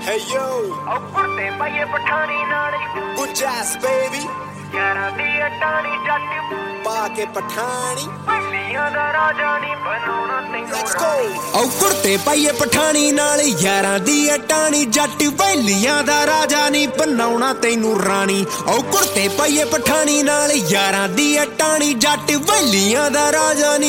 Hey yo, ਕੁੜਤੇ ਪਾਈਏ ਪਠਾਣੀ ਨਾਲ good ass baby, ਯਾਰਾਂ ਦੀ ਅਟਾਣੀ ਜੱਟ ਪਾ ਕੇ ਪਠਾਣੀ। ਬੱਲੀਆਂ ਦਾ ਰਾਜਾ ਨਹੀਂ ਬਣਾਉਣਾ ਤੈਨੂੰ Let's go। ਕੁੜਤੇ ਪਾਈਏ ਪਠਾਣੀ ਨਾਲ ਯਾਰਾਂ ਦੀ ਅਟਾਣੀ ਜੱਟ ਵੈਲੀਆਂ ਦਾ ਰਾਜਾ ਨਹੀਂ ਬਣਾਉਣਾ ਤੈਨੂੰ ਰਾਣੀ। ਕੁੜਤੇ ਪਾਈਏ ਪਠਾਣੀ ਨਾਲ ਯਾਰਾਂ ਦੀ ਅਟਾਣੀ ਜੱਟ ਵੈਲੀਆਂ ਦਾ ਰਾਜਾ ਨਹੀਂ